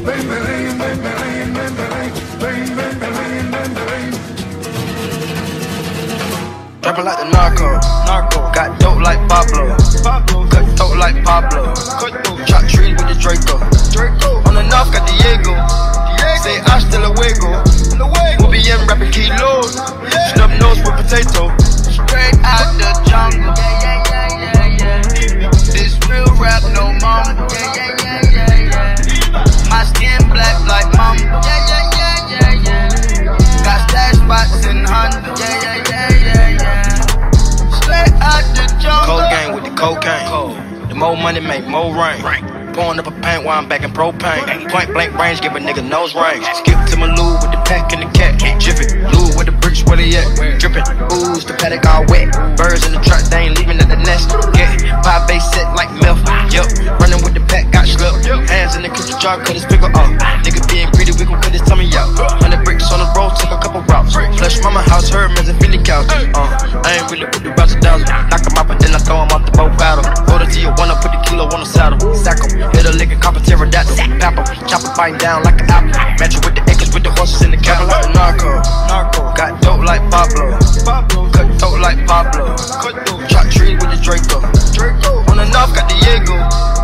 Trapping like the narco, got dope like Pablo, cut dope like Pablo, chop trees with the Draco, on the north got Diego, say hasta luego, we'll be in rapping kilos, snub nose with potato, straight out the jungle, this real rap no mumble, my skin black like mumble, got stash spots in Honda, Cold gang with the cocaine. The more money make more rain. Pouring up a paint while I'm back in propane. Point blank range, give a nigga nose range. Skip to my loo with the pack and the cat. Jiffy, loo with the bricks, where they at? Drippin', ooze, the paddock all wet. Birds in the truck, they ain't leaving at the nest. Yeah, 5 base set like milk. Yup, running with the pack, got slipped. Hands in the cookie jar, cut his pickle off. Nigga being greedy, we gon' cut his tummy out. 100 bricks on the road, took a couple routes. Flush mama house, her man's a Philly couch. I ain't really with the routes 1,000. Knock him out, but then I throw him off the boat battle. Order to your one, put the kilo on the saddle. Sack him, hit a lick, copper pterodactyl. Pap him, chop him, biting down like an apple. Match it with the acres, with the horses in the cattle. Like the narco, got dope like Pablo, cut dope like Pablo, chop trees with the Draco, on the north got Diego.